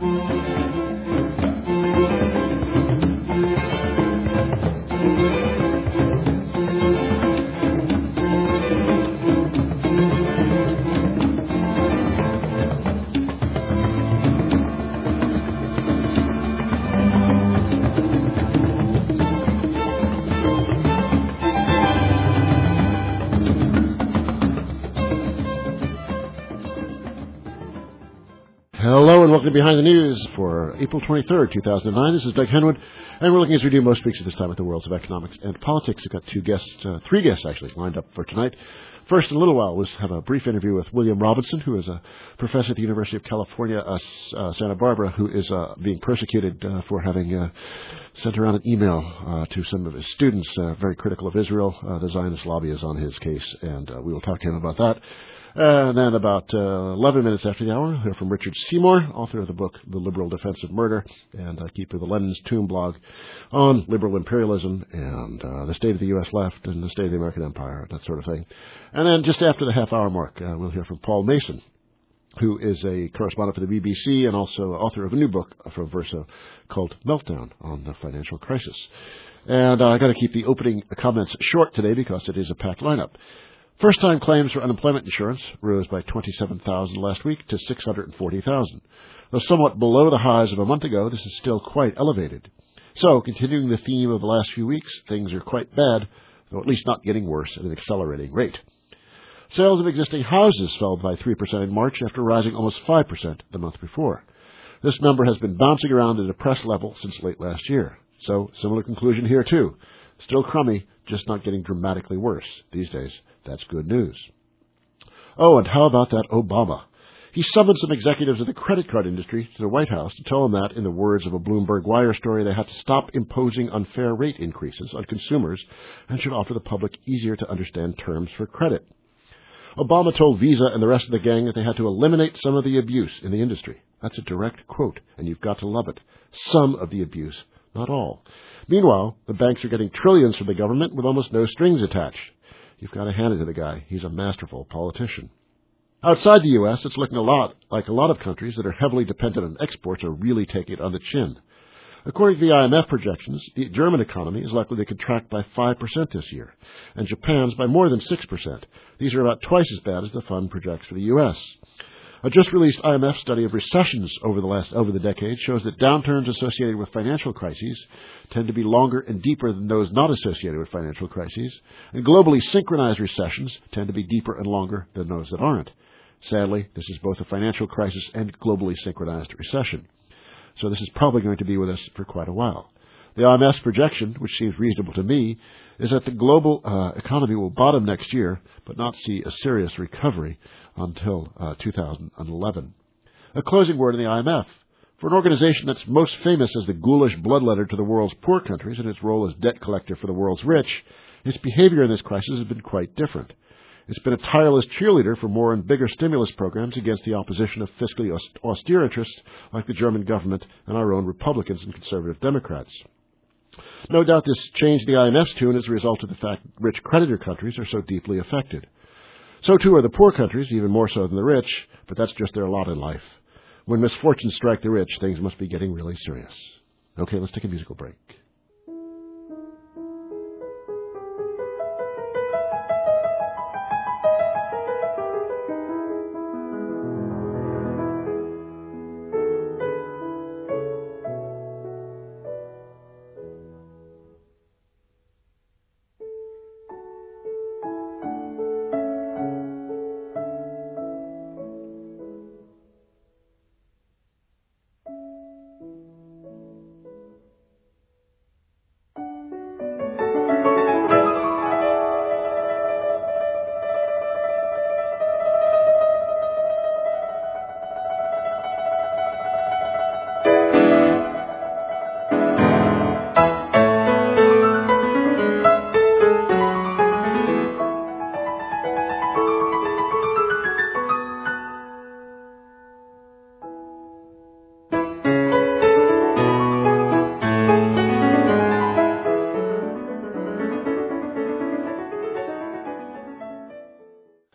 Hello and welcome to Behind the News for April 23rd, 2009. This is Doug Henwood, and we're looking, as we do most weeks at this time, at the worlds of economics and politics. We've got three guests actually, lined up for tonight. First, in a little while, we'll have a brief interview with William Robinson, who is a professor at the University of California, Santa Barbara, who is being persecuted for having sent around an email to some of his students, very critical of Israel. The Zionist lobby is on his case, and we will talk to him about that. And then about 11 minutes after the hour, we'll hear from Richard Seymour, author of the book The Liberal Defense of Murder, and keeper of the Lenin's Tomb blog on liberal imperialism and the state of the U.S. left and the state of the American empire, that sort of thing. And then just after the half-hour mark, we'll hear from Paul Mason, who is a correspondent for the BBC and also author of a new book from Verso called Meltdown on the Financial Crisis. And I got to keep the opening comments short today because it is a packed lineup. First-time claims for unemployment insurance rose by 27,000 last week to 640,000. Though somewhat below the highs of a month ago, this is still quite elevated. So, continuing the theme of the last few weeks, things are quite bad, though at least not getting worse at an accelerating rate. Sales of existing houses fell by 3% in March after rising almost 5% the month before. This number has been bouncing around at a depressed level since late last year. So, similar conclusion here too. Still crummy, just not getting dramatically worse these days. That's good news. Oh, and how about that Obama? He summoned some executives of the credit card industry to the White House to tell them that, in the words of a Bloomberg Wire story, they had to stop imposing unfair rate increases on consumers and should offer the public easier-to-understand terms for credit. Obama told Visa and the rest of the gang that they had to eliminate some of the abuse in the industry. That's a direct quote, and you've got to love it. Some of the abuse, not all. Meanwhile, the banks are getting trillions from the government with almost no strings attached. You've got to hand it to the guy. He's a masterful politician. Outside the U.S., it's looking a lot like a lot of countries that are heavily dependent on exports are really taking it on the chin. According to the IMF projections, the German economy is likely to contract by 5% this year, and Japan's by more than 6%. These are about twice as bad as the fund projects for the U.S. A just-released IMF study of recessions over the decade shows that downturns associated with financial crises tend to be longer and deeper than those not associated with financial crises, and globally synchronized recessions tend to be deeper and longer than those that aren't. Sadly, this is both a financial crisis and globally synchronized recession. So this is probably going to be with us for quite a while. The IMF's projection, which seems reasonable to me, is that the global economy will bottom next year, but not see a serious recovery until 2011. A closing word on the IMF. For an organization that's most famous as the ghoulish bloodletter to the world's poor countries and its role as debt collector for the world's rich, its behavior in this crisis has been quite different. It's been a tireless cheerleader for more and bigger stimulus programs against the opposition of fiscally austere interests like the German government and our own Republicans and conservative Democrats. No doubt this changed the IMF's tune as a result of the fact that rich creditor countries are so deeply affected. So too are the poor countries, even more so than the rich, but that's just their lot in life. When misfortunes strike the rich, things must be getting really serious. Okay, let's take a musical break.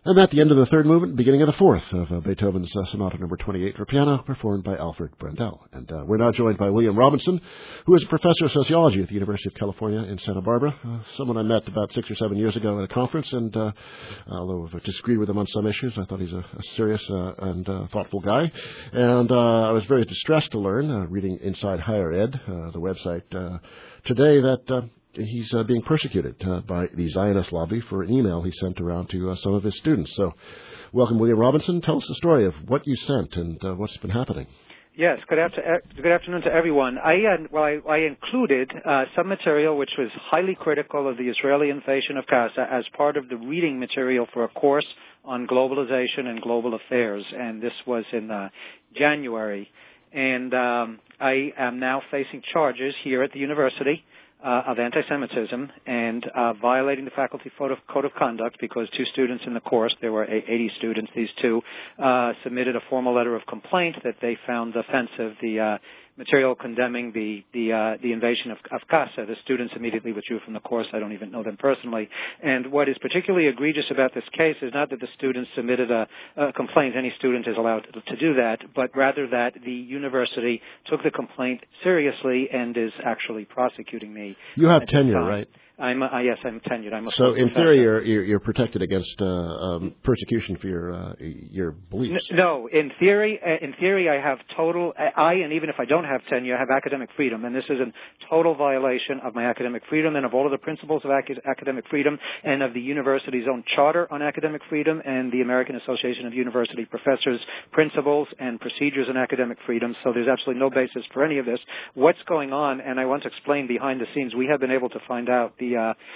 And at the end of the third movement, beginning of the fourth of Beethoven's Sonata Number 28 for piano, performed by Alfred Brendel. And we're now joined by William Robinson, who is a professor of sociology at the University of California in Santa Barbara, someone I met about 6 or 7 years ago at a conference, and although I've disagreed with him on some issues, I thought he's a serious and thoughtful guy. And I was very distressed to learn, reading Inside Higher Ed, the website, today that he's being persecuted by the Zionist lobby for an email he sent around to some of his students. So, welcome, William Robinson. Tell us the story of what you sent and what's been happening. Yes, good afternoon to everyone. I included some material which was highly critical of the Israeli invasion of Gaza as part of the reading material for a course on globalization and global affairs, and this was in January. And I am now facing charges here at the university of anti-Semitism and violating the faculty code of conduct because two students in the course, there were 80 students, these two, submitted a formal letter of complaint that they found offensive, the material condemning the invasion of Gaza. The students immediately withdrew from the course. I don't even know them personally. And what is particularly egregious about this case is not that the students submitted a complaint. Any student is allowed to do that, but rather that the university took the complaint seriously and is actually prosecuting me. You have tenure, right? Yes, I'm tenured. I'm a so in theory, you're protected against persecution for your beliefs. No, in theory, I have total. And even if I don't have tenure, I have academic freedom, and this is a total violation of my academic freedom and of all of the principles of academic freedom and of the university's own charter on academic freedom and the American Association of University Professors' principles and procedures on academic freedom. So there's absolutely no basis for any of this. What's going on? And I want to explain behind the scenes. We have been able to find out the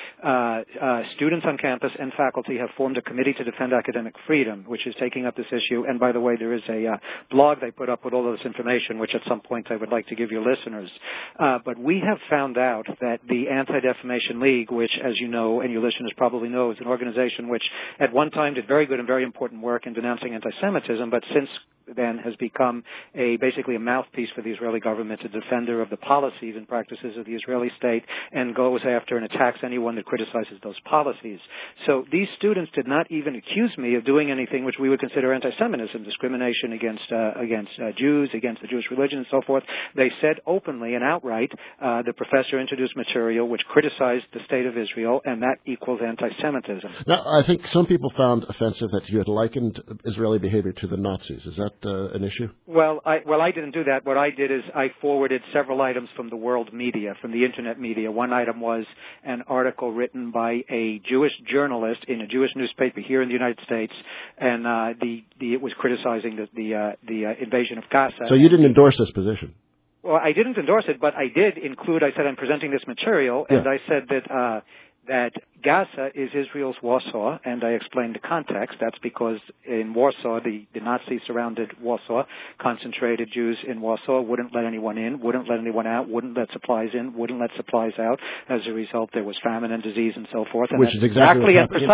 students on campus and faculty have formed a committee to defend academic freedom, which is taking up this issue. And by the way, there is a blog they put up with all of this information, which at some point I would like to give your listeners. But we have found out that the Anti-Defamation League, which, as you know, and your listeners probably know, is an organization which at one time did very good and very important work in denouncing anti-Semitism, but since then has become basically a mouthpiece for the Israeli government, a defender of the policies and practices of the Israeli state, and goes after and attacks anyone that criticizes those policies. So these students did not even accuse me of doing anything which we would consider anti-Semitism, discrimination against Jews, against the Jewish religion, and so forth. They said openly and outright the professor introduced material which criticized the state of Israel, and that equals anti-Semitism. Now, I think some people found offensive that you had likened Israeli behavior to the Nazis. Is that an issue? Well, I didn't do that. What I did is I forwarded several items from the world media, from the internet media. One item was an article written by a Jewish journalist in a Jewish newspaper here in the United States, and it was criticizing the invasion of Gaza. So you didn't endorse this position? Well, I didn't endorse it, but I did include. I said I'm presenting this material, and I said that Gaza is Israel's Warsaw, and I explained the context. That's because in Warsaw, the Nazis surrounded Warsaw, concentrated Jews in Warsaw, wouldn't let anyone in, wouldn't let anyone out, wouldn't let supplies in, wouldn't let supplies out. As a result, there was famine and disease and so forth. And which is exactly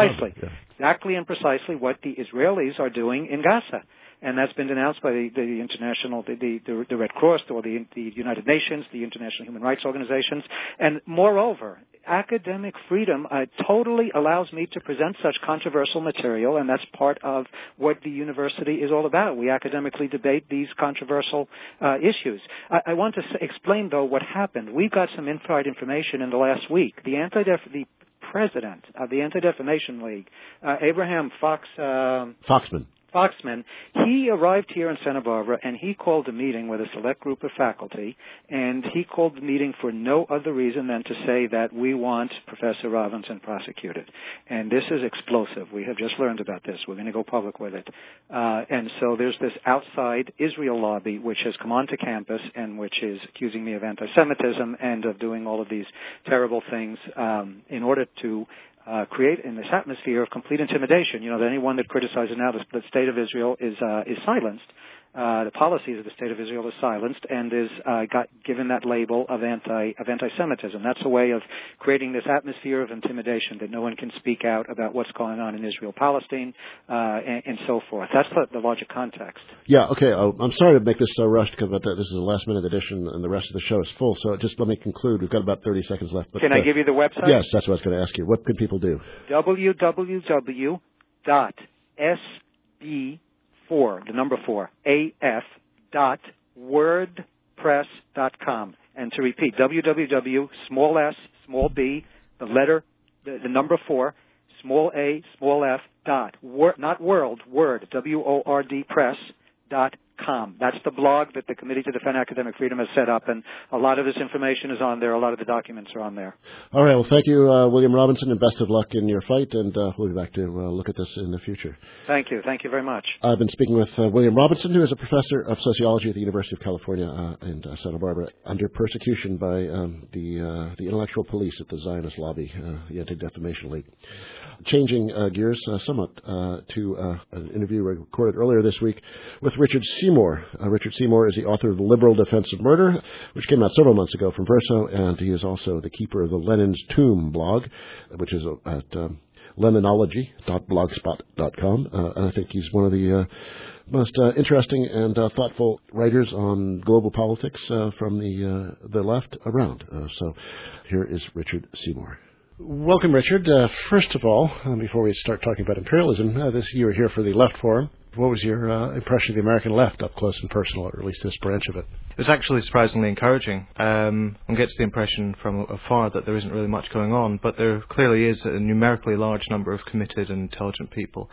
and precisely what the Israelis are doing in Gaza. And that's been denounced by the international, the Red Cross, or the United Nations, the international human rights organizations. And moreover, academic freedom totally allows me to present such controversial material, and that's part of what the university is all about. We academically debate these controversial issues. I want to explain, though, what happened. We got some inside information in the last week. The president of the Anti-Defamation League, Abraham Foxman, he arrived here in Santa Barbara, and he called a meeting with a select group of faculty, and he called the meeting for no other reason than to say that we want Professor Robinson prosecuted. And this is explosive. We have just learned about this. We're going to go public with it. And so there's this outside Israel lobby which has come onto campus and which is accusing me of anti-Semitism and of doing all of these terrible things in order to create in this atmosphere of complete intimidation. You know, that anyone that criticizes now the state of Israel is silenced. The policies of the state of Israel is silenced and is given that label of anti-Semitism. That's a way of creating this atmosphere of intimidation that no one can speak out about what's going on in Israel, Palestine, and so forth. That's the larger context. Yeah, okay. I'm sorry to make this so rushed because this is a last-minute edition and the rest of the show is full. So just let me conclude. We've got about 30 seconds left. But, can I give you the website? Yes, that's what I was going to ask you. What can people do? www.anti-defamation SB4, the number 4, AF.wordpress.com. And to repeat, www, small s, small b, the number 4, small a, small f, not world, word, W-O-R-D press.com. That's the blog that the Committee to Defend Academic Freedom has set up, and a lot of this information is on there. A lot of the documents are on there. All right. Well, thank you, William Robinson, and best of luck in your fight, and we'll be back to look at this in the future. Thank you. Thank you very much. I've been speaking with William Robinson, who is a professor of sociology at the University of California in Santa Barbara, under persecution by the intellectual police at the Zionist lobby, the Anti-Defamation League. Changing gears somewhat to an interview recorded earlier this week with Richard Seymour. Richard Seymour is the author of The Liberal Defense of Murder, which came out several months ago from Verso, and he is also the keeper of the Lenin's Tomb blog, which is at leninology.blogspot.com. And I think he's one of the most interesting and thoughtful writers on global politics from the left around. So here is Richard Seymour. Welcome, Richard. First of all, before we start talking about imperialism, you were here for the Left Forum. What was your impression of the American left up close and personal, or at least this branch of it? It was actually surprisingly encouraging. One gets the impression from afar that there isn't really much going on, but there clearly is a numerically large number of committed and intelligent people.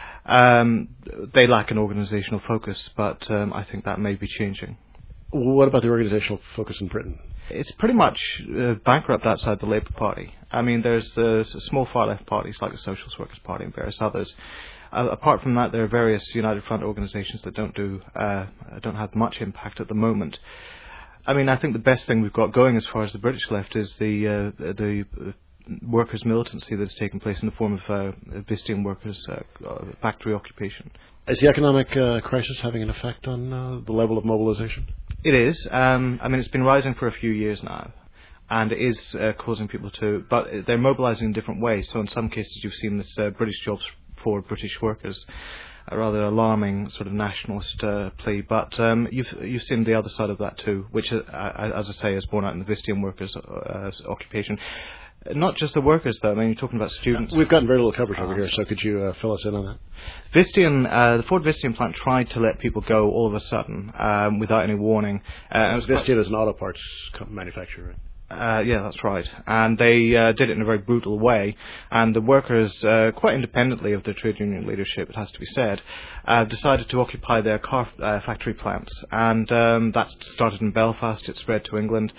They lack an organizational focus, but I think that may be changing. What about the organizational focus in Britain? It's pretty much bankrupt outside the Labour Party. I mean, there's small far-left parties like the Socialist Workers' Party and various others. Apart from that, there are various United Front organisations that don't have much impact at the moment. I mean, I think the best thing we've got going as far as the British left is the workers' militancy that's taken place in the form of Vistian workers' factory occupation. Is the economic crisis having an effect on the level of mobilization? It is. I mean, it's been rising for a few years now, and it is causing people to... But they're mobilizing in different ways. So in some cases, you've seen this British Jobs for British Workers, a rather alarming sort of nationalist plea. But you've seen the other side of that too, which, as I say, is borne out in the Vistian workers' occupation. Not just the workers, though. I mean, you're talking about students. We've gotten very little coverage over here, so could you fill us in on that? The Ford Vistian plant tried to let people go all of a sudden without any warning. Vistian is an auto parts manufacturer, right? Yeah, that's right. And they did it in a very brutal way. And the workers, quite independently of the trade union leadership, it has to be said, decided to occupy their car factory plants. And that started in Belfast. It spread to England.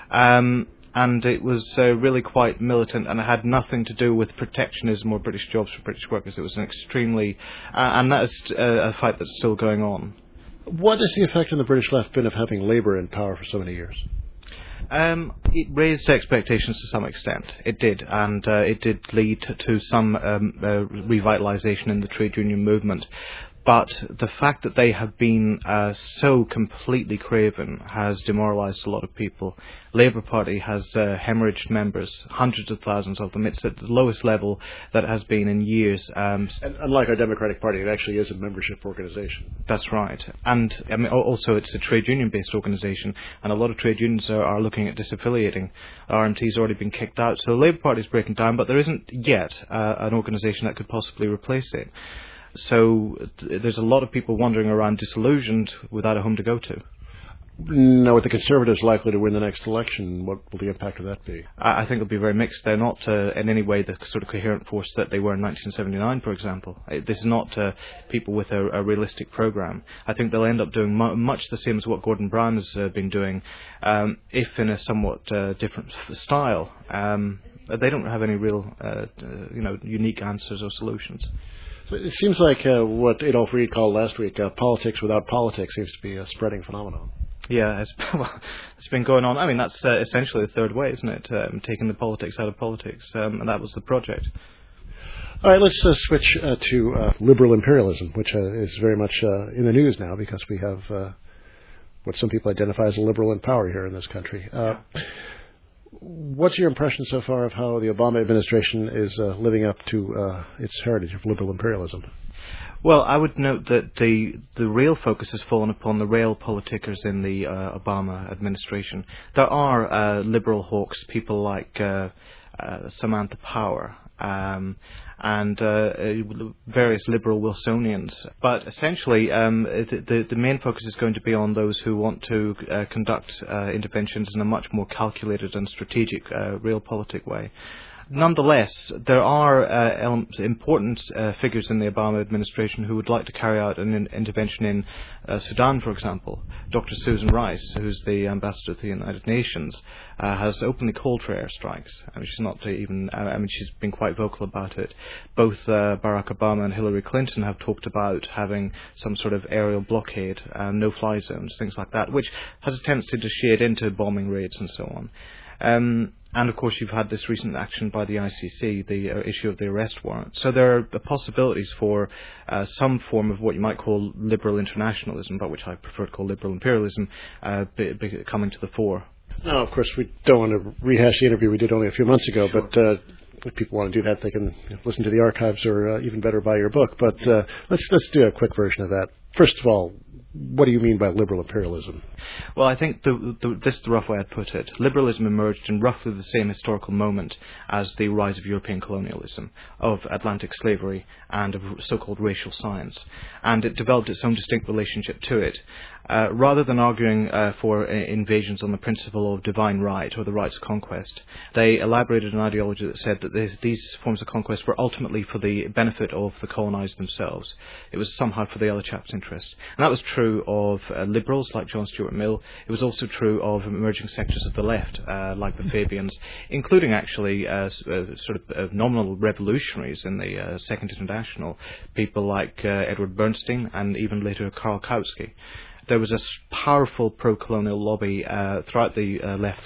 And it was really quite militant, and it had nothing to do with protectionism or British jobs for British workers. It was an extremely... and that is a fight that's still going on. What has the effect on the British left been of having Labour in power for so many years? It raised expectations to some extent. It did, and it did lead to some revitalisation in the trade union movement. But the fact that they have been so completely craven has demoralised a lot of people. Labour Party has hemorrhaged members, hundreds of thousands of them. It's at the lowest level that it has been in years. And unlike our Democratic Party, it actually is a membership organisation. That's right. And I mean, also it's a trade union-based organisation, and a lot of trade unions are looking at disaffiliating. RMT's already been kicked out, so the Labour Party is breaking down, but there isn't yet an organisation that could possibly replace it. So there's a lot of people wandering around disillusioned without a home to go to. Now, with the Conservatives likely to win the next election, what will the impact of that be? I think it'll be very mixed. They're not in any way the sort of coherent force that they were in 1979, for example. This is not people with a realistic program. I think they'll end up doing much the same as what Gordon Brown has been doing, if in a somewhat different style. They don't have any real, unique answers or solutions. So it seems like what Adolph Reed called last week, politics without politics, seems to be a spreading phenomenon. Yeah, it's been going on. I mean, that's essentially the third way, isn't it? Taking the politics out of politics, and that was the project. All right, let's switch to liberal imperialism, which is very much in the news now because we have what some people identify as a liberal in power here in this country. What's your impression so far of how the Obama administration is living up to its heritage of liberal imperialism? Well, I would note that the real focus has fallen upon the real politicers in the Obama administration. There are liberal hawks, people like Samantha Power, and various liberal Wilsonians. But essentially, the main focus is going to be on those who want to conduct interventions in a much more calculated and strategic, realpolitik way. Nonetheless, there are important figures in the Obama administration who would like to carry out an intervention in Sudan, for example. Dr. Susan Rice, who's the ambassador to the United Nations, has openly called for airstrikes. I mean, she's not even. She's been quite vocal about it. Both Barack Obama and Hillary Clinton have talked about having some sort of aerial blockade, no-fly zones, things like that, which has a tendency to shade into bombing raids and so on. And of course, you've had this recent action by the ICC, the issue of the arrest warrant. So there are possibilities for some form of what you might call liberal internationalism, but which I prefer to call liberal imperialism, coming to the fore. No, of course, we don't want to rehash the interview we did only a few months ago, Sure. but if people want to do that, they can listen to the archives or even better buy your book. But let's do a quick version of that. First of all, what do you mean by liberal imperialism? Well, I think this is the rough way I'd put it. Liberalism emerged in roughly the same historical moment as the rise of European colonialism, of Atlantic slavery, and of so-called racial science. And it developed its own distinct relationship to it. Rather than arguing for invasions on the principle of divine right or the rights of conquest, they elaborated an ideology that said that these forms of conquest were ultimately for the benefit of the colonized themselves. It was somehow for the other chap's interest. And that was true of liberals like John Stuart Mill. It was also true of emerging sectors of the left, like the Fabians, including actually sort of nominal revolutionaries in the Second International, people like Edward Bernstein and even later Karl Kautsky. There was a powerful pro-colonial lobby throughout the left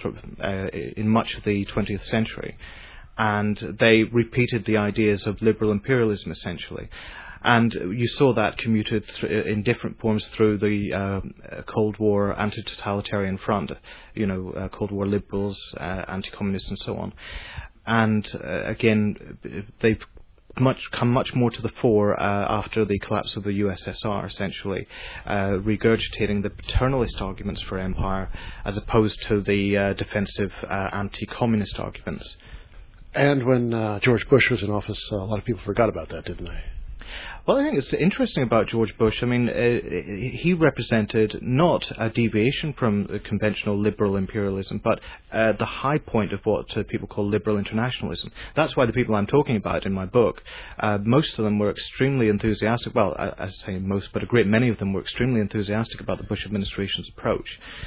in much of the 20th century, and they repeated the ideas of liberal imperialism, essentially. And you saw that commuted in different forms through the Cold War anti-totalitarian front, Cold War liberals, anti-communists, and so on. And again, they've come much more to the fore after the collapse of the USSR, essentially, regurgitating the paternalist arguments for empire as opposed to the defensive anti-communist arguments. And when George Bush was in office, a lot of people forgot about that, didn't they? Well, I think it's interesting about George Bush. I mean, he represented not a deviation from conventional liberal imperialism, but the high point of what people call liberal internationalism. That's why the people I'm talking about in my book, most of them were extremely enthusiastic. Well, I say most, but a great many of them were extremely enthusiastic about the Bush administration's approach.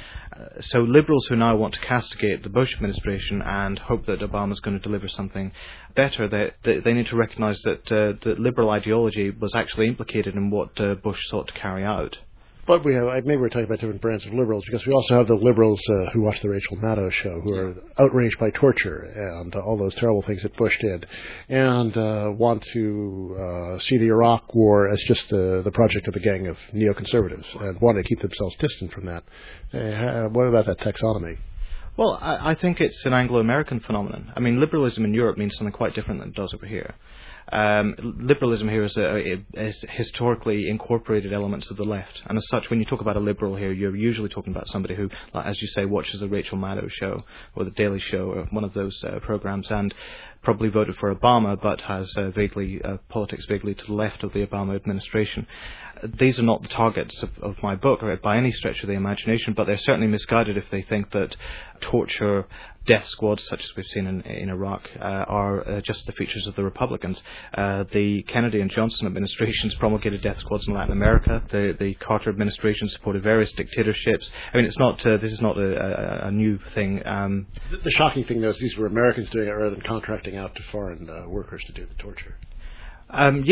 So liberals who now want to castigate the Bush administration and hope that Obama's going to deliver something better, they need to recognize that the liberal ideology was actually implicated in what Bush sought to carry out. But maybe we're talking about different brands of liberals, because we also have the liberals who watch the Rachel Maddow show, who are outraged by torture and all those terrible things that Bush did, and want to see the Iraq War as just the project of a gang of neoconservatives, and want to keep themselves distant from that. What about that taxonomy? Well, I think it's an Anglo-American phenomenon. I mean, liberalism in Europe means something quite different than it does over here. Liberalism here is historically incorporated elements of the left, and as such, when you talk about a liberal here, you're usually talking about somebody who, as you say, watches the Rachel Maddow show or the Daily Show or one of those programs, and probably voted for Obama, but has politics vaguely to the left of the Obama administration. These are not the targets of my book by any stretch of the imagination, but they're certainly misguided if they think that torture, death squads such as we've seen in Iraq are just the features of the Republicans. The Kennedy and Johnson administrations promulgated death squads in Latin America. The Carter administration supported various dictatorships. I mean, this is not a new thing. The shocking thing, though, is these were Americans doing it rather than contracting out to foreign workers to do the torture. I'm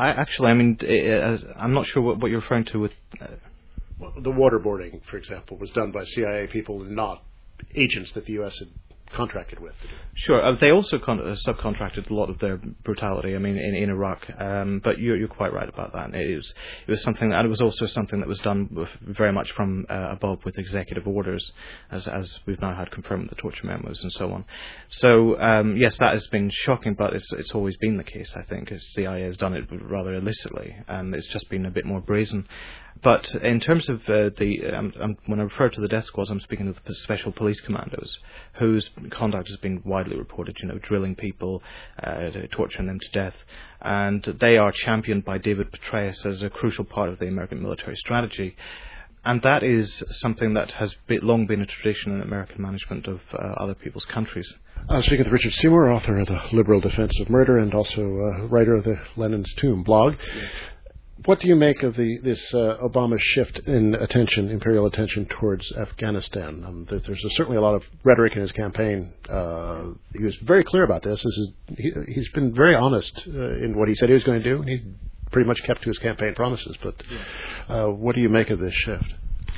not sure what you're referring to with... Well, the waterboarding, for example, was done by CIA people and not agents that the U.S. had contracted with. Sure, they also subcontracted a lot of their brutality. I mean, in Iraq. But you're quite right about that. It was something, and it was also something that was done very much from above with executive orders, as we've now had confirmed the torture memos and so on. So yes, that has been shocking, but it's always been the case. I think, as CIA has done it rather illicitly, and it's just been a bit more brazen. But in terms of when I refer to the death squads, I'm speaking of the special police commandos, whose conduct has been widely reported, drilling people, torturing them to death. And they are championed by David Petraeus as a crucial part of the American military strategy. And that is something that has long been a tradition in American management of other people's countries. I'm speaking with Richard Seymour, author of The Liberal Defense of Murder and also writer of the Lenin's Tomb blog. Yeah. What do you make of this Obama shift in imperial attention towards Afghanistan? There's certainly a lot of rhetoric in his campaign. He was very clear about this. He's been very honest in what he said he was going to do. He's pretty much kept to his campaign promises. But what do you make of this shift?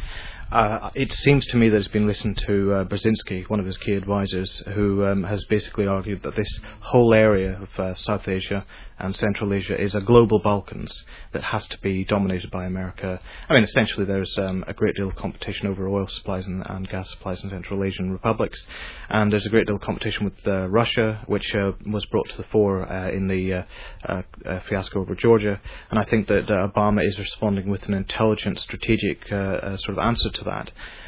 It seems to me that it's been listened to Brzezinski, one of his key advisors, who has basically argued that this whole area of South Asia and Central Asia is a global Balkans that has to be dominated by America. I mean, essentially there's a great deal of competition over oil supplies and gas supplies in Central Asian republics, and there's a great deal of competition with Russia, which was brought to the fore in the fiasco over Georgia, and I think that Obama is responding with an intelligent, strategic sort of answer to that.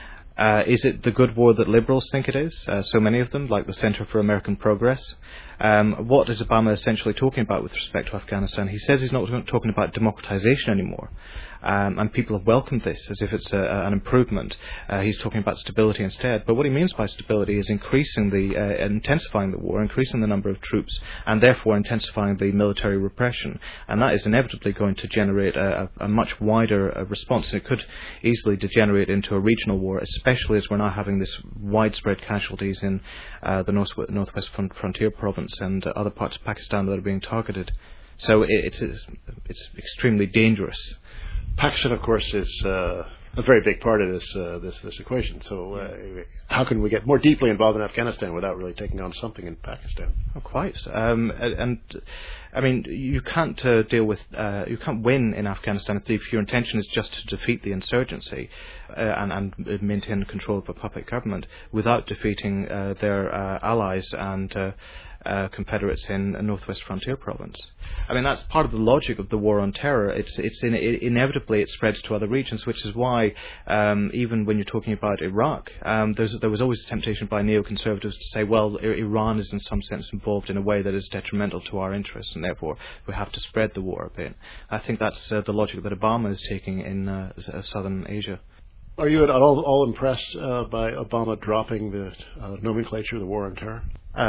Is it the good war that liberals think it is? So many of them, like the Center for American Progress. What is Obama essentially talking about with respect to Afghanistan? He says he's not talking about democratization anymore. And people have welcomed this as if it's an improvement. He's talking about stability instead. But what he means by stability is intensifying the war, increasing the number of troops, and therefore intensifying the military repression. And that is inevitably going to generate a much wider response. And it could easily degenerate into a regional war, especially as we're now having this widespread casualties in the northwest frontier province and other parts of Pakistan that are being targeted. So it's extremely dangerous. Pakistan, of course, is a very big part of this equation. So how can we get more deeply involved in Afghanistan without really taking on something in Pakistan? Oh, quite. And I mean, you can't you can't win in Afghanistan if your intention is just to defeat the insurgency and maintain control of a puppet government without defeating their allies and confederates in Northwest Frontier Province. I mean, that's part of the logic of the war on terror. Inevitably it spreads to other regions, which is why even when you're talking about Iraq, there was always a temptation by neoconservatives to say, well, Iran is in some sense involved in a way that is detrimental to our interests, and therefore we have to spread the war a bit. I think that's the logic that Obama is taking in southern Asia. Are you at all impressed by Obama dropping the nomenclature of the war on terror?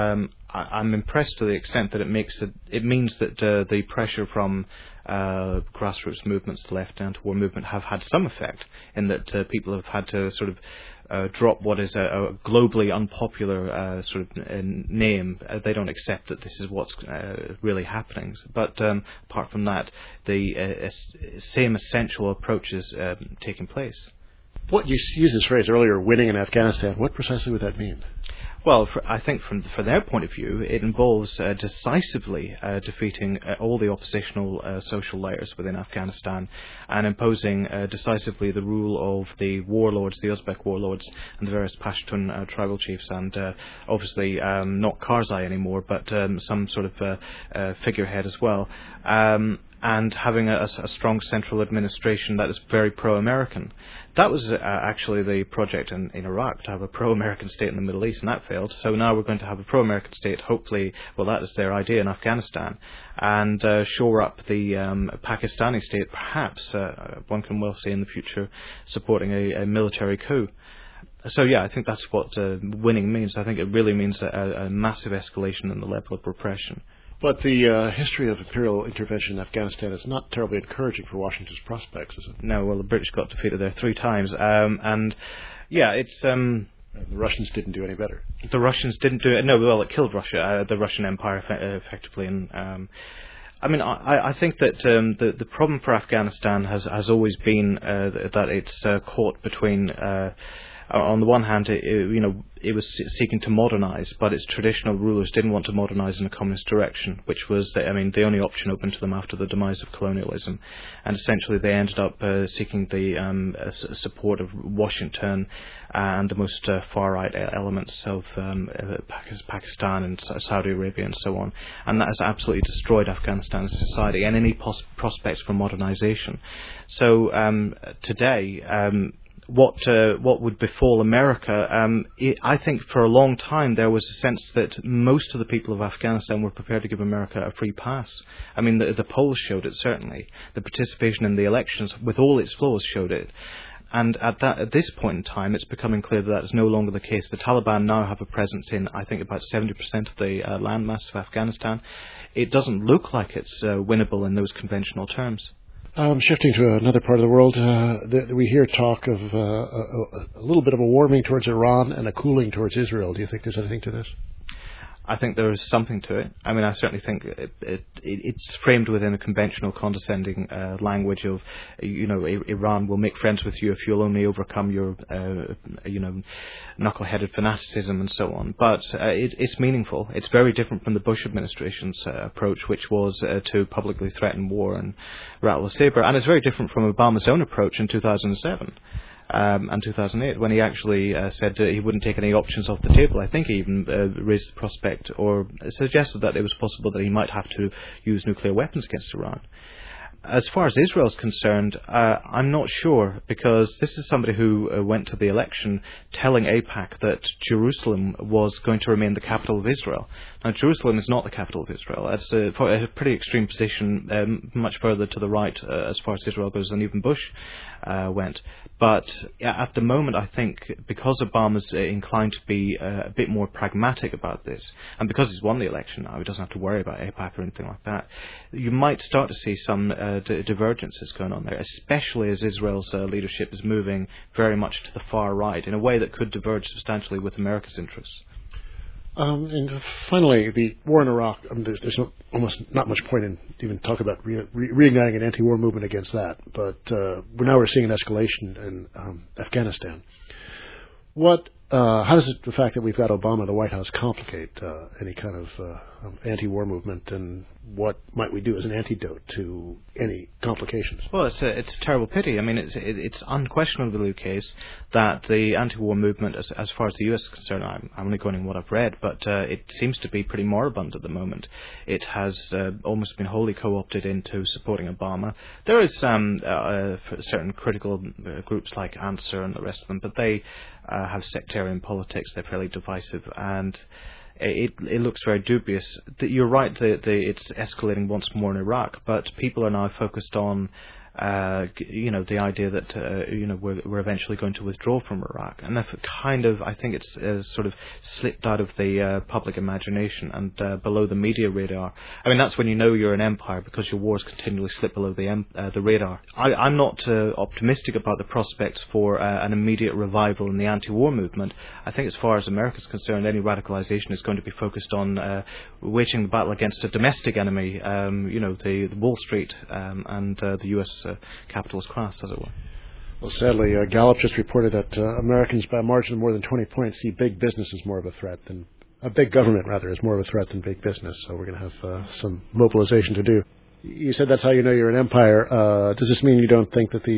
I'm impressed to the extent that it means that the pressure from grassroots movements, the left anti-war movement, have had some effect in that people have had to sort of drop what is a globally unpopular sort of name. They don't accept that this is what's really happening. But apart from that, the same essential approach is taking place. What you used this phrase earlier, winning in Afghanistan. What precisely would that mean? Well, I think from their point of view, it involves decisively defeating all the oppositional social layers within Afghanistan and imposing decisively the rule of the warlords, the Uzbek warlords, and the various Pashtun tribal chiefs, and obviously not Karzai anymore, but some sort of figurehead as well. And having a strong central administration that is very pro-American. That was actually the project in Iraq, to have a pro-American state in the Middle East, and that failed. So now we're going to have a pro-American state, hopefully, well, that is their idea, in Afghanistan, and shore up the Pakistani state, perhaps, one can well see in the future, supporting a military coup. So, yeah, I think that's what winning means. I think it really means a massive escalation in the level of repression. But the history of imperial intervention in Afghanistan is not terribly encouraging for Washington's prospects, is it? No, well, the British got defeated there 3 times. And, yeah, it's... the Russians didn't do any better. The Russians didn't do it. No, well, it killed Russia, the Russian Empire, effectively. And I mean, I think that the problem for Afghanistan has always been that it's caught between... on the one hand, it was seeking to modernize, but its traditional rulers didn't want to modernize in a communist direction, which was, the only option open to them after the demise of colonialism. And essentially, they ended up seeking the support of Washington and the most far-right elements of Pakistan and Saudi Arabia and so on. And that has absolutely destroyed Afghanistan society and any prospects for modernization. So today, what would befall America? I think for a long time there was a sense that most of the people of Afghanistan were prepared to give America a free pass. I mean, the polls showed it, certainly. The participation in the elections, with all its flaws, showed it. And at this point in time, it's becoming clear that is no longer the case. The Taliban now have a presence in, I think, about 70% of the landmass of Afghanistan. It doesn't look like it's winnable in those conventional terms. Shifting to another part of the world, we hear talk of a little bit of a warming towards Iran and a cooling towards Israel. Do you think there's anything to this? I think there is something to it. I mean, I certainly think it's framed within a conventional condescending language of, Iran will make friends with you if you'll only overcome your, knuckle-headed fanaticism and so on. But it's meaningful. It's very different from the Bush administration's approach, which was to publicly threaten war and rattle a saber. And it's very different from Obama's own approach in 2007. And 2008, when he actually said he wouldn't take any options off the table. I think he even raised the prospect or suggested that it was possible that he might have to use nuclear weapons against Iran. As far as Israel is concerned, I'm not sure, because this is somebody who went to the election telling AIPAC that Jerusalem was going to remain the capital of Israel. Now, Jerusalem is not the capital of Israel. It's a pretty extreme position, much further to the right as far as Israel goes than even Bush went. But at the moment, I think because Obama's inclined to be a bit more pragmatic about this, and because he's won the election now, he doesn't have to worry about AIPAC or anything like that, you might start to see some divergences going on there, especially as Israel's leadership is moving very much to the far right in a way that could diverge substantially with America's interests. And finally, the war in Iraq, there's almost not much point in even talking about reigniting an anti-war movement against that, but we're seeing an escalation in Afghanistan. How does the fact that we've got Obama in the White House complicate any kind of anti-war movement, and what might we do as an antidote to any complications? Well, it's a terrible pity. I mean, it's unquestionably the case that the anti-war movement, as far as the U.S. is concerned, I'm only going in what I've read, but it seems to be pretty moribund at the moment. It has almost been wholly co-opted into supporting Obama. There is certain critical groups like Answer and the rest of them, but they have sectarian politics. They're fairly divisive, and it looks very dubious. You're right that it's escalating once more in Iraq, but people are now focused on the idea that we're eventually going to withdraw from Iraq, and that I think it's sort of slipped out of the public imagination and below the media radar. I mean, that's when you know you're an empire, because your wars continually slip below the radar. I'm not optimistic about the prospects for an immediate revival in the anti-war movement. I think as far as America is concerned, any radicalization is going to be focused on waging the battle against a domestic enemy, the Wall Street and the U.S. capitalist class, as it were. Well, sadly, Gallup just reported that Americans, by a margin of more than 20 points, see big business as more of a threat than big government, rather, as more of a threat than big business. So we're going to have some mobilization to do. You said that's how you know you're an empire. Does this mean you don't think that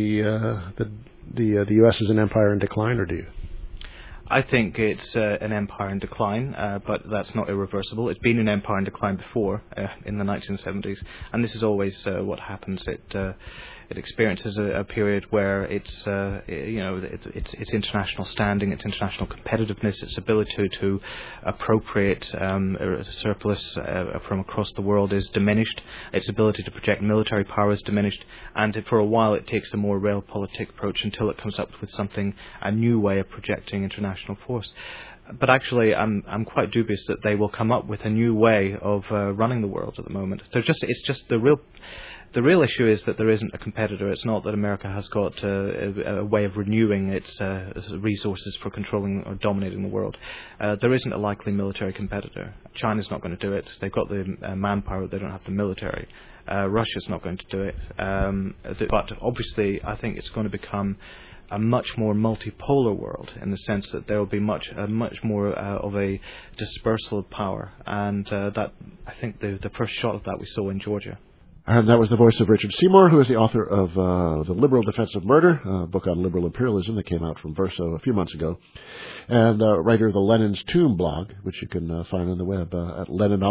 the U.S. is an empire in decline, or do you? I think it's an empire in decline, but that's not irreversible. It's been an empire in decline before, in the 1970s, and this is always what happens. It experiences a period where its international standing, its international competitiveness, its ability to appropriate surplus from across the world is diminished. Its ability to project military power is diminished, and for a while it takes a more realpolitik approach until it comes up with a new way of projecting international force. But actually, I'm quite dubious that they will come up with a new way of running the world at the moment. It's just the real issue is that there isn't a competitor. It's not that America has got a way of renewing its resources for controlling or dominating the world. There isn't a likely military competitor. China's not going to do it. They've got the manpower. They don't have the military. Russia's not going to do it. But obviously, I think it's going to become a much more multipolar world, in the sense that there will be much more of a dispersal of power, and that I think the first shot of that we saw in Georgia. And that was the voice of Richard Seymour, who is the author of The Liberal Defense of Murder, a book on liberal imperialism that came out from Verso a few months ago, and writer of the Lenin's Tomb blog, which you can find on the web at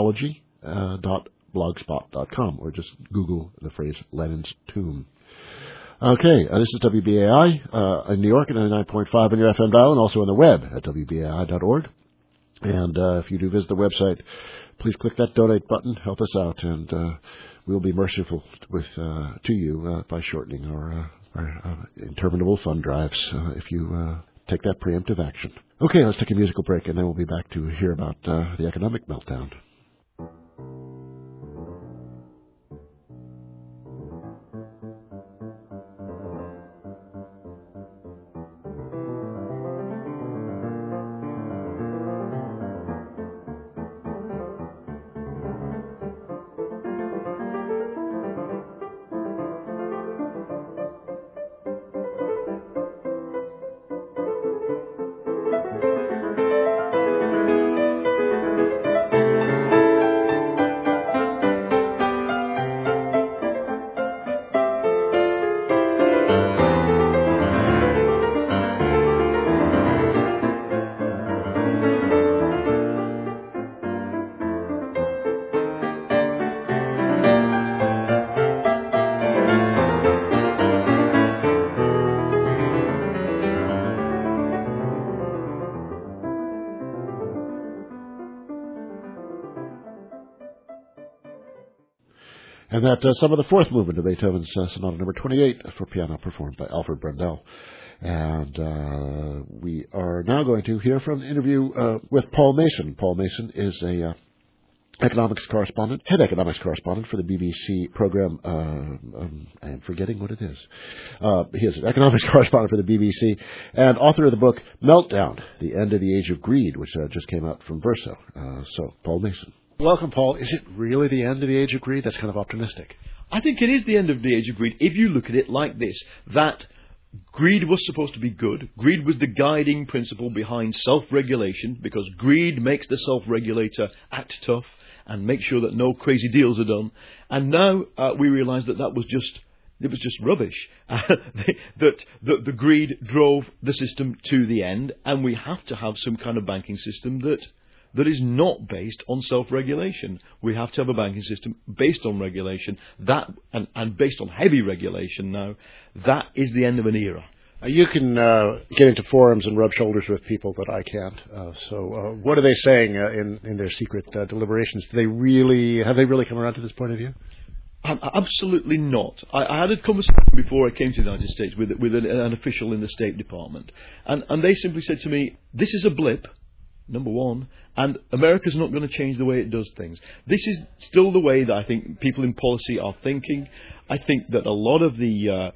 leninology.blogspot.com, or just Google the phrase Lenin's Tomb. Okay, this is WBAI in New York at 99.5 on your FM dial, and also on the web at WBAI.org. And if you do visit the website, please click that donate button, help us out, and we'll be merciful to you by shortening our interminable fund drives if you take that preemptive action. Okay, let's take a musical break, and then we'll be back to hear about the economic meltdown. And that some of the fourth movement of Beethoven's Sonata Number 28 for piano, performed by Alfred Brendel. And we are now going to hear from an interview with Paul Mason. Paul Mason is a economics correspondent, head economics correspondent for the BBC program. I am forgetting what it is. He is an economics correspondent for the BBC and author of the book Meltdown: The End of the Age of Greed, which just came out from Verso. So, Paul Mason. Welcome, Paul. Is it really the end of the age of greed? That's kind of optimistic. I think it is the end of the age of greed if you look at it like this, that greed was supposed to be good. Greed was the guiding principle behind self-regulation, because greed makes the self-regulator act tough and make sure that no crazy deals are done. And now we realise that was just rubbish. that the greed drove the system to the end, and we have to have some kind of banking system that is not based on self-regulation. We have to have a banking system based on regulation, and based on heavy regulation now. That is the end of an era. You can get into forums and rub shoulders with people, but I can't. So what are they saying in their secret deliberations? Have they really come around to this point of view? Absolutely not. I had a conversation before I came to the United States with an official in the State Department, and they simply said to me, this is a blip, number one, and America's not going to change the way it does things. This is still the way that I think people in policy are thinking. I think that a lot of the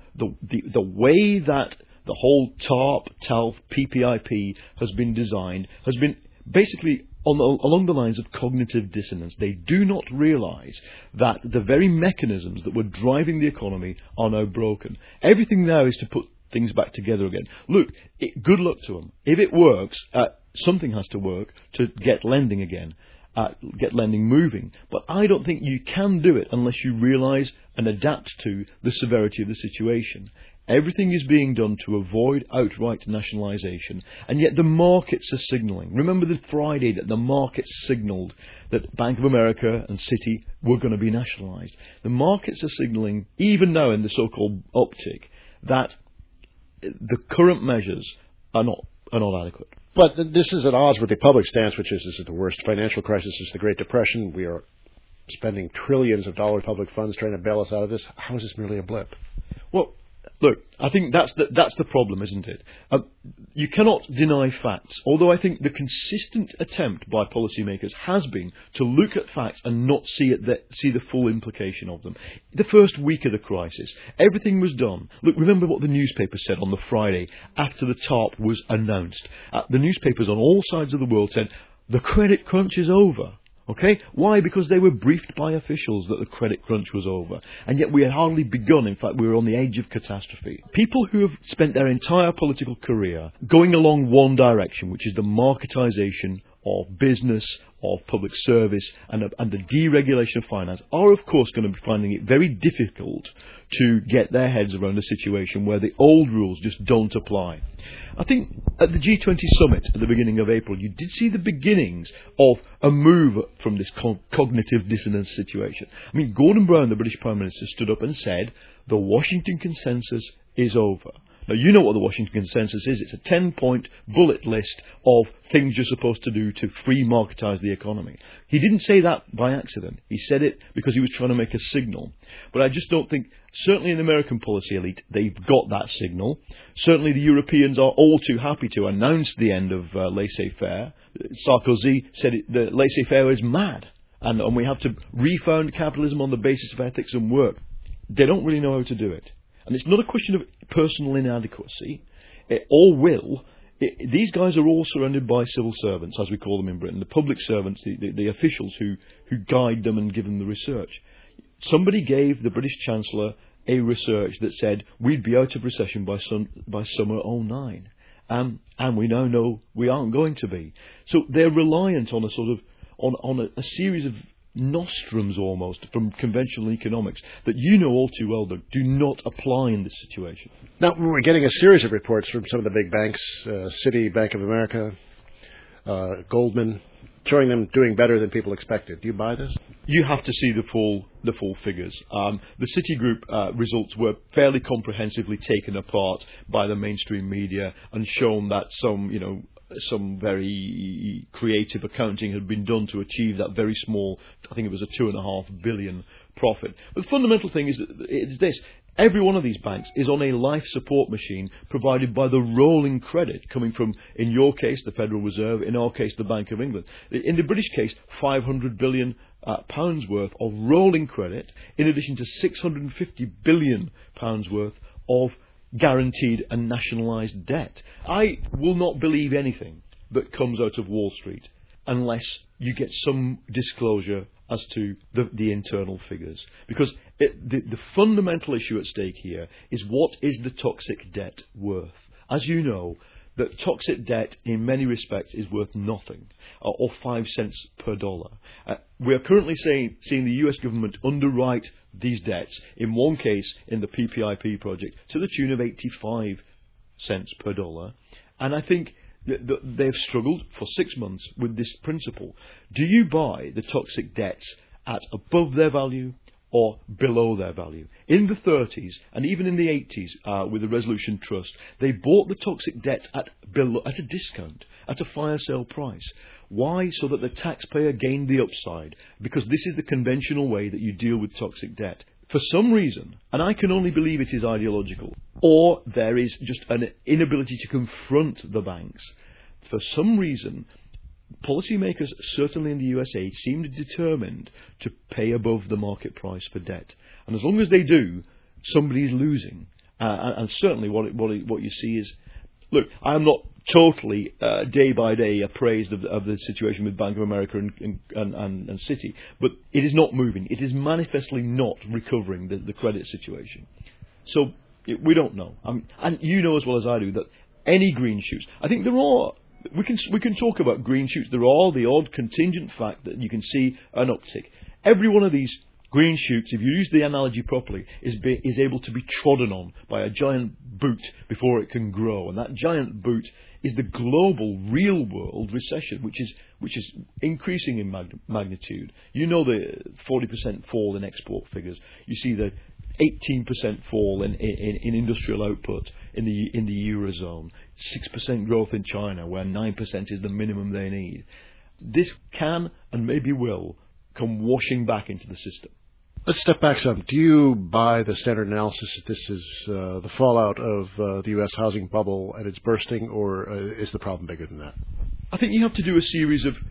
way that the whole TARP, TALF, PPIP has been designed has been basically along the lines of cognitive dissonance. They do not realise that the very mechanisms that were driving the economy are now broken. Everything now is to put things back together again. Look, good luck to them. If it works, something has to work to get lending again, get lending moving. But I don't think you can do it unless you realise and adapt to the severity of the situation. Everything is being done to avoid outright nationalisation, and yet the markets are signalling. Remember the Friday that the markets signalled that Bank of America and Citi were going to be nationalised. The markets are signalling, even now in the so-called uptick, that the current measures are not adequate. But this is at odds with the public stance, which is this is the worst financial crisis since the Great Depression. We are spending trillions of dollars public funds trying to bail us out of this. How is this merely a blip? Well, look, I think that's the problem, isn't it? You cannot deny facts, although I think the consistent attempt by policymakers has been to look at facts and not see the full implication of them. The first week of the crisis, everything was done. Look, remember what the newspaper said on the Friday after the TARP was announced. The newspapers on all sides of the world said, the credit crunch is over. Okay? Why? Because they were briefed by officials that the credit crunch was over. And yet we had hardly begun. In fact, we were on the edge of catastrophe. People who have spent their entire political career going along one direction, which is the marketization of business, of public service, and the deregulation of finance, are of course going to be finding it very difficult to get their heads around a situation where the old rules just don't apply. I think at the G20 summit at the beginning of April, you did see the beginnings of a move from this cognitive dissonance situation. I mean, Gordon Brown, the British Prime Minister, stood up and said, the Washington Consensus is over. Now, you know what the Washington Consensus is. It's a 10-point bullet list of things you're supposed to do to free marketize the economy. He didn't say that by accident. He said it because he was trying to make a signal. But I just don't think, certainly in the American policy elite, they've got that signal. Certainly the Europeans are all too happy to announce the end of laissez-faire. Sarkozy said the laissez-faire is mad. And we have to refound capitalism on the basis of ethics and work. They don't really know how to do it. And it's not a question of personal inadequacy or will. These guys are all surrounded by civil servants, as we call them in Britain, the public servants, the officials who guide them and give them the research. Somebody gave the British Chancellor a research that said we'd be out of recession by summer '09. And we now know we aren't going to be. So they're reliant on a sort of on a series of nostrums almost from conventional economics that you know all too well that do not apply in this situation. Now, we're getting a series of reports from some of the big banks, Citi, Bank of America, Goldman, showing them doing better than people expected. Do you buy this? You have to see the full figures. The Citigroup results were fairly comprehensively taken apart by the mainstream media and shown that some very creative accounting had been done to achieve that very small, I think it was a $2.5 billion profit. But the fundamental thing is this. Every one of these banks is on a life support machine provided by the rolling credit coming from, in your case, the Federal Reserve, in our case, the Bank of England. In the British case, £500 billion worth of rolling credit, in addition to £650 billion worth of guaranteed and nationalised debt. I will not believe anything that comes out of Wall Street unless you get some disclosure as to the internal figures. Because the fundamental issue at stake here is what is the toxic debt worth? As you know, that toxic debt in many respects is worth nothing, or 5 cents per dollar. We are currently seeing the US government underwrite these debts, in one case in the PPIP project, to the tune of 85 cents per dollar. And I think they've struggled for 6 months with this principle. Do you buy the toxic debts at above their value or below their value? In the 30s and even in the 80s, with the Resolution Trust, they bought the toxic debts at a discount, at a fire sale price. Why? So that the taxpayer gained the upside. Because this is the conventional way that you deal with toxic debt. For some reason, and I can only believe it is ideological, or there is just an inability to confront the banks, for some reason, policymakers, certainly in the USA, seem determined to pay above the market price for debt. And as long as they do, somebody's losing. And certainly what you see is, look, I am not totally day by day appraised of the situation with Bank of America and Citi, but it is not moving. It is manifestly not recovering the credit situation. So we don't know. And you know as well as I do that any green shoots, I think there are. We can talk about green shoots. There are the odd contingent fact that you can see an uptick. Every one of these green shoots, if you use the analogy properly, is able to be trodden on by a giant boot before it can grow. And that giant boot is the global, real-world recession, which is increasing in magnitude. You know the 40% fall in export figures. You see the 18% fall in industrial output in the Eurozone. 6% growth in China, where 9% is the minimum they need. This can and maybe will come washing back into the system. Let's step back some. Do you buy the standard analysis that this is the fallout of the U.S. housing bubble and it's bursting, or is the problem bigger than that? I think you have to do a series of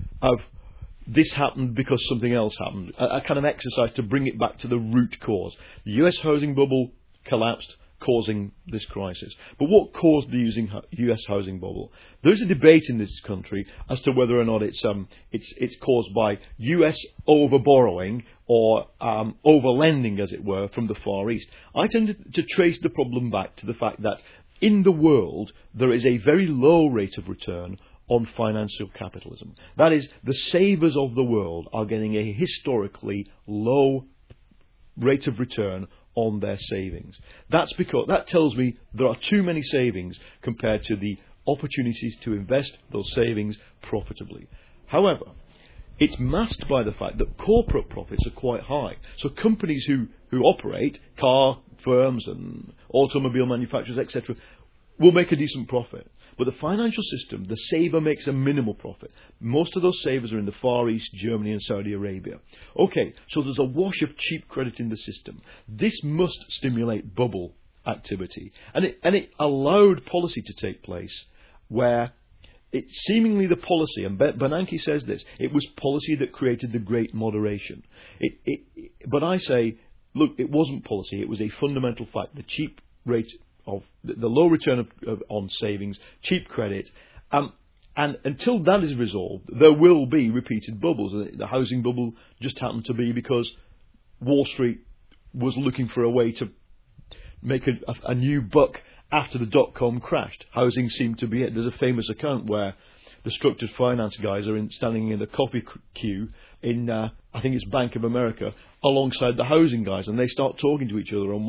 this happened because something else happened, a kind of exercise to bring it back to the root cause. The U.S. housing bubble collapsed causing this crisis. But what caused the U.S. housing bubble? There is a debate in this country as to whether or not it's caused by U.S. overborrowing or overlending, as it were, from the Far East. I tend to trace the problem back to the fact that in the world there is a very low rate of return on financial capitalism. That is, the savers of the world are getting a historically low rate of return on their savings. That's because that tells me there are too many savings compared to the opportunities to invest those savings profitably. However, it's masked by the fact that corporate profits are quite high. So companies who operate, car firms and automobile manufacturers, etc., will make a decent profit. But the financial system, the saver makes a minimal profit. Most of those savers are in the Far East, Germany and Saudi Arabia. Okay, so there's a wash of cheap credit in the system. This must stimulate bubble activity. And it allowed policy to take place where it seemingly the policy, and Bernanke says this, it was policy that created the great moderation. But I say, look, it wasn't policy, it was a fundamental fact. The cheap rate of the low return on savings, cheap credit, and until that is resolved, there will be repeated bubbles. The housing bubble just happened to be because Wall Street was looking for a way to make a new buck after the dot-com crashed. Housing seemed to be it. There's a famous account where the structured finance guys are standing in the coffee queue in, I think it's Bank of America, alongside the housing guys, and they start talking to each other, and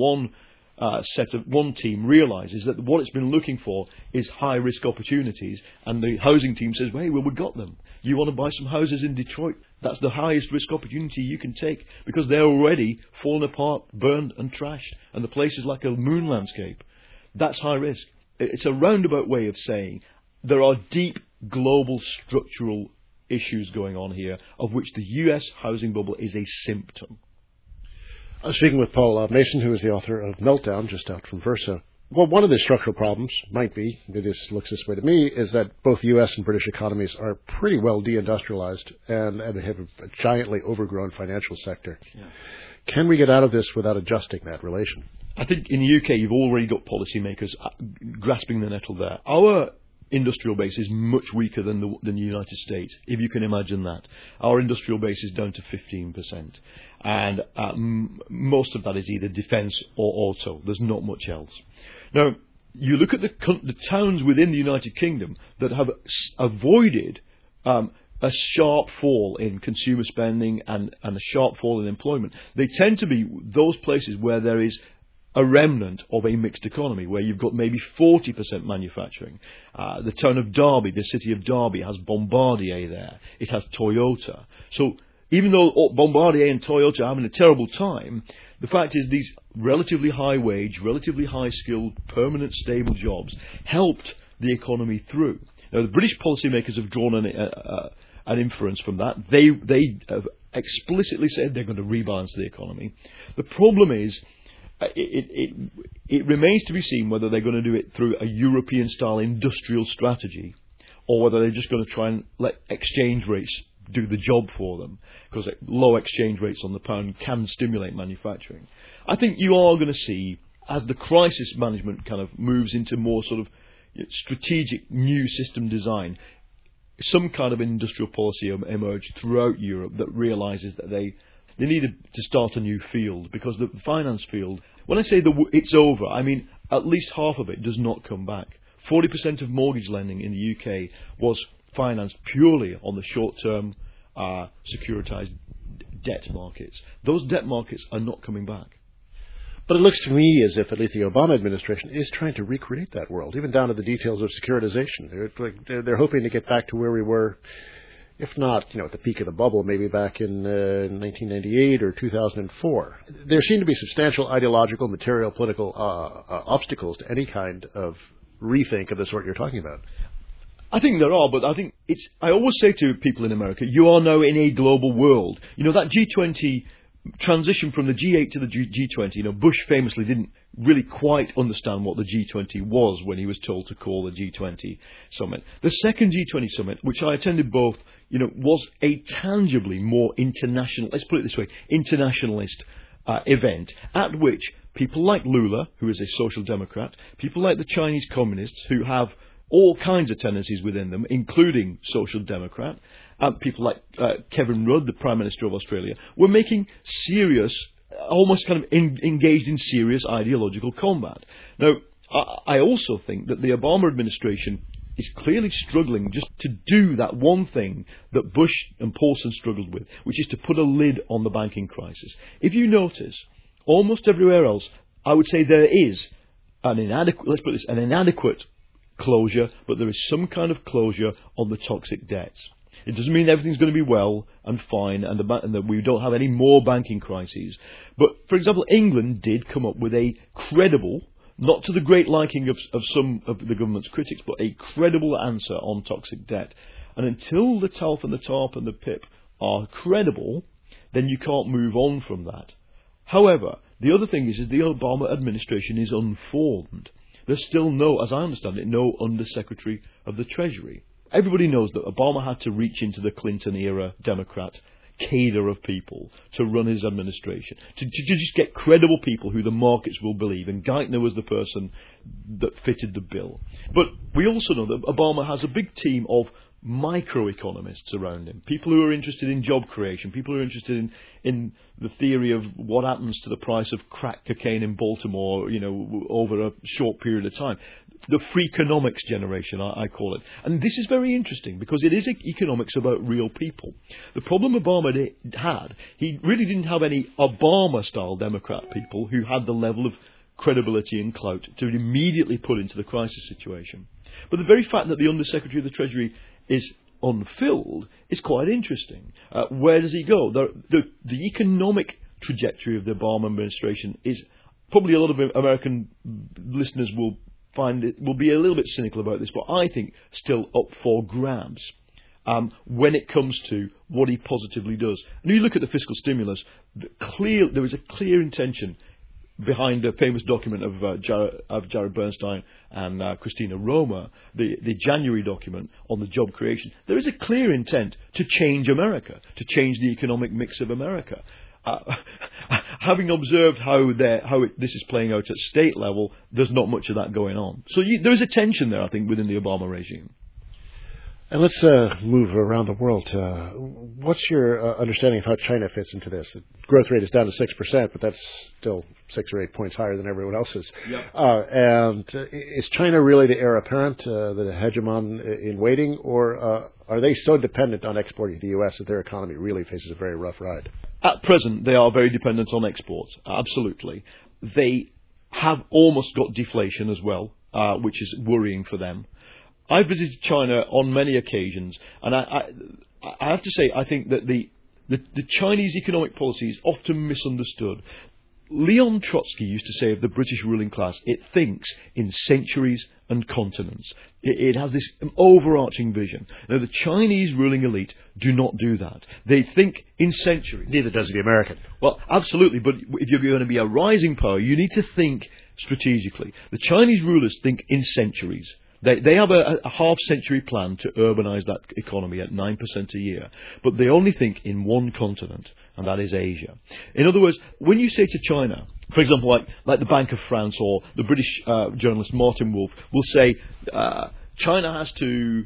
one team realises that what it's been looking for is high-risk opportunities, and the housing team says, hey, well, we got them. You want to buy some houses in Detroit? That's the highest risk opportunity you can take, because they're already fallen apart, burned and trashed, and the place is like a moon landscape. That's high risk. It's a roundabout way of saying there are deep global structural issues going on here, of which the US housing bubble is a symptom. I was speaking with Paul Mason, who is the author of Meltdown, just out from Versa. Well, one of the structural problems might be, it looks this way to me, is that both U.S. and British economies are pretty well deindustrialized and they have a giantly overgrown financial sector. Yeah. Can we get out of this without adjusting that relation? I think in the UK you've already got policymakers grasping the nettle there. Our industrial base is much weaker than the United States, if you can imagine that. Our industrial base is down to 15%. And most of that is either defence or auto. There's not much else. Now, you look at the towns within the United Kingdom that have avoided a sharp fall in consumer spending and a sharp fall in employment. They tend to be those places where there is a remnant of a mixed economy, where you've got maybe 40% manufacturing. The town of Derby, the city of Derby, has Bombardier there. It has Toyota. So even though Bombardier and Toyota are having a terrible time, the fact is these relatively high wage, relatively high skilled, permanent, stable jobs helped the economy through. Now, the British policymakers have drawn an inference from that. They have explicitly said they're going to rebalance the economy. The problem is, it remains to be seen whether they're going to do it through a European-style industrial strategy or whether they're just going to try and let exchange rates do the job for them, because low exchange rates on the pound can stimulate manufacturing. I think you are going to see, as the crisis management kind of moves into more sort of strategic new system design, some kind of industrial policy emerge throughout Europe that realises that they needed to start a new field, because the finance field, when I say it's over, I mean at least half of it does not come back. 40% of mortgage lending in the UK was financed purely on the short-term securitized debt markets. Those debt markets are not coming back. But it looks to me as if at least the Obama administration is trying to recreate that world, even down to the details of securitization. They're hoping to get back to where we were, if not, at the peak of the bubble, maybe back in 1998 or 2004. There seem to be substantial ideological, material, political obstacles to any kind of rethink of the sort you're talking about. I think there are, but I think I always say to people in America, you are now in a global world. That G20 transition from the G8 to the G20, Bush famously didn't really quite understand what the G20 was when he was told to call the G20 summit. The second G20 summit, which I attended both, was a tangibly more international, let's put it this way, internationalist event at which people like Lula, who is a social democrat, people like the Chinese communists, who have all kinds of tendencies within them, including social democrat, people like Kevin Rudd, the Prime Minister of Australia, were making serious, almost kind of engaged in serious ideological combat. Now, I also think that the Obama administration is clearly struggling just to do that one thing that Bush and Paulson struggled with, which is to put a lid on the banking crisis. If you notice, almost everywhere else, I would say there is an inadequate closure, but there is some kind of closure on the toxic debts. It doesn't mean everything's going to be well and fine and that we don't have any more banking crises. But, for example, England did come up with a credible, not to the great liking of some of the government's critics, but a credible answer on toxic debt. And until the TALF and the TARP and the PIP are credible, then you can't move on from that. However, the other thing is the Obama administration is unformed. There's still no, as I understand it, no Undersecretary of the Treasury. Everybody knows that Obama had to reach into the Clinton-era Democrat cadre of people to run his administration, to just get credible people who the markets will believe, and Geithner was the person that fitted the bill. But we also know that Obama has a big team of microeconomists around him, people who are interested in job creation, people who are interested in the theory of what happens to the price of crack cocaine in Baltimore, over a short period of time. The Freakonomics generation, I call it. And this is very interesting because it is economics about real people. The problem Obama had, he really didn't have any Obama-style Democrat people who had the level of credibility and clout to immediately put into the crisis situation. But the very fact that the Undersecretary of the Treasury is unfilled is quite interesting. Where does he go? The economic trajectory of the Obama administration is probably a lot of American listeners will be a little bit cynical about this, but I think still up for grabs when it comes to what he positively does. And you look at the fiscal stimulus, there is a clear intention behind a famous document of Jared Bernstein and Christina Roma, the January document on the job creation. There is a clear intent to change America, to change the economic mix of America. Having observed how this is playing out at state level, there's not much of that going on. So there is a tension there, I think, within the Obama regime. And let's move around the world. What's your understanding of how China fits into this? The growth rate is down to 6%, but that's still 6 or 8 points higher than everyone else's. Yep. And is China really the heir apparent, the hegemon in waiting, or are they so dependent on exporting to the U.S. that their economy really faces a very rough ride? At present, they are very dependent on exports, absolutely. They have almost got deflation as well, which is worrying for them. I visited China on many occasions, and I have to say, I think that the Chinese economic policy is often misunderstood. Leon Trotsky used to say of the British ruling class, it thinks in centuries and continents. It has this overarching vision. Now, the Chinese ruling elite do not do that. They think in centuries. Neither does the American. Well, absolutely, but if you're going to be a rising power, you need to think strategically. The Chinese rulers think in centuries. They have a half-century plan to urbanize that economy at 9% a year. But they only think in one continent, and that is Asia. In other words, when you say to China, for example, like the Bank of France or the British journalist Martin Wolf will say, China has to,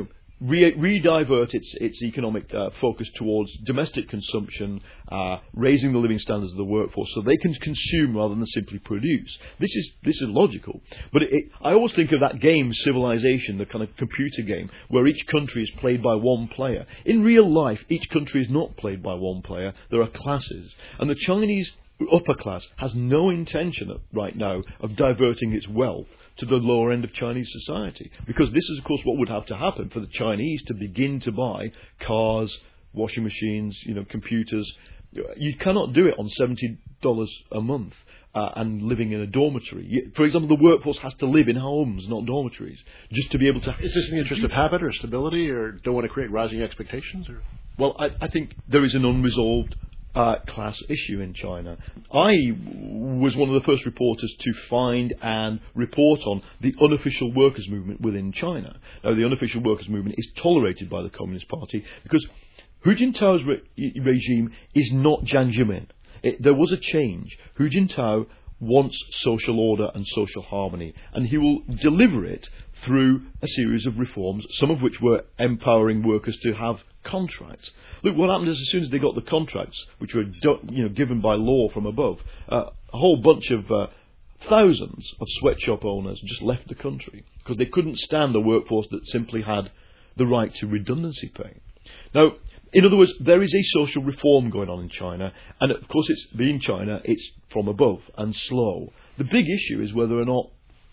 re-divert its economic focus towards domestic consumption, raising the living standards of the workforce so they can consume rather than simply produce. This is logical. But I always think of that game, Civilization, the kind of computer game, where each country is played by one player. In real life, each country is not played by one player. There are classes. And the Chinese upper class has no intention right now of diverting its wealth to the lower end of Chinese society. Because this is, of course, what would have to happen for the Chinese to begin to buy cars, washing machines, computers. You cannot do it on $70 a month and living in a dormitory. For example, the workforce has to live in homes, not dormitories, just to be able to... Is this in the interest of habit or stability, or don't want to create rising expectations? Or? Well, I think there is an unresolved class issue in China. I was one of the first reporters to find and report on the unofficial workers' movement within China. Now, the unofficial workers' movement is tolerated by the Communist Party because Hu Jintao's regime is not Jiang Zemin. There was a change. Hu Jintao wants social order and social harmony, and he will deliver it through a series of reforms, some of which were empowering workers to have contracts. Look, what happened is as soon as they got the contracts, which were given by law from above, a whole bunch of thousands of sweatshop owners just left the country because they couldn't stand a workforce that simply had the right to redundancy pay. Now, in other words, there is a social reform going on in China, and of course, it's being China, it's from above and slow. The big issue is whether or not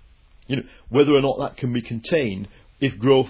that can be contained if growth,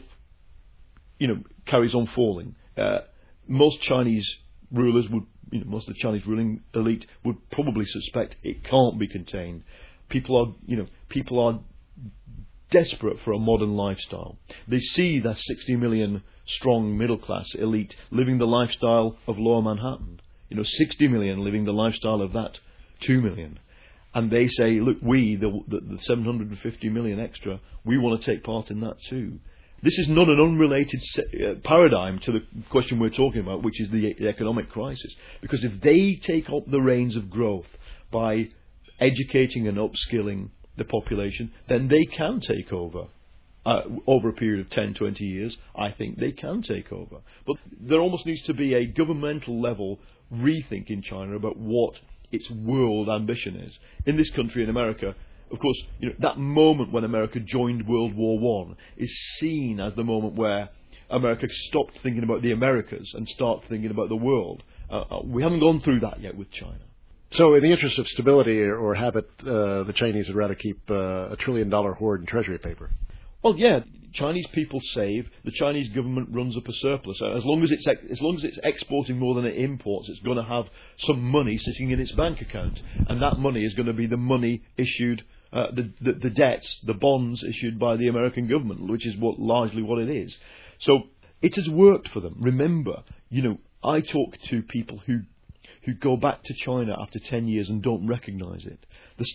carries on falling. Most Chinese rulers would, most of the Chinese ruling elite would probably suspect it can't be contained. People are desperate for a modern lifestyle. They see that 60 million strong middle class elite living the lifestyle of Lower Manhattan. 60 million living the lifestyle of that 2 million. And they say, look, we, the 750 million extra, we want to take part in that too. This is not an unrelated paradigm to the question we're talking about, which is the economic crisis. Because if they take up the reins of growth by educating and upskilling the population, then they can take over. Over a period of 10, 20 years, I think they can take over. But there almost needs to be a governmental level rethink in China about what its world ambition is. In this country, in America, of course, that moment when America joined World War I is seen as the moment where America stopped thinking about the Americas and started thinking about the world. We haven't gone through that yet with China. So in the interest of stability or habit, the Chinese would rather keep a $1 trillion hoard in treasury paper. Well, yeah, Chinese people save. The Chinese government runs up a surplus. As long as it's exporting more than it imports, it's going to have some money sitting in its bank account, and that money is going to be the money issued, the debts, the bonds issued by the American government, which is largely what it is. So it has worked for them. Remember, I talk to people who go back to China after 10 years and don't recognise it. The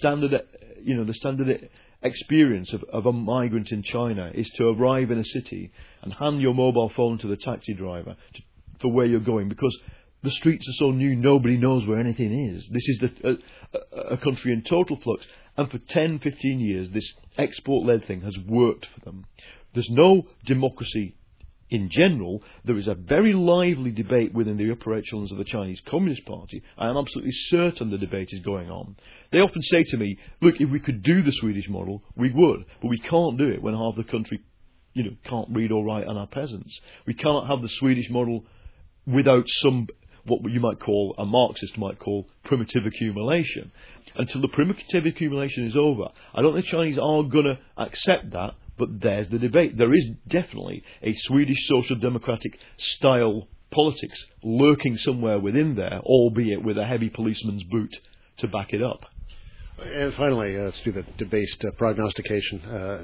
standard experience of a migrant in China is to arrive in a city and hand your mobile phone to the taxi driver for where you're going, because the streets are so new, nobody knows where anything is. This is a country in total flux, and for 10, 15 years, this export-led thing has worked for them. There's no democracy in general. There is a very lively debate within the upper echelons of the Chinese Communist Party. I am absolutely certain the debate is going on. They often say to me, look, if we could do the Swedish model, we would, but we can't do it when half the country, can't read or write and are peasants. We cannot have the Swedish model without what you might call, a Marxist might call, primitive accumulation. Until the primitive accumulation is over, I don't think the Chinese are going to accept that. But there's the debate. There is definitely a Swedish social democratic style politics lurking somewhere within there, albeit with a heavy policeman's boot to back it up. And finally, let's do the debased prognostication.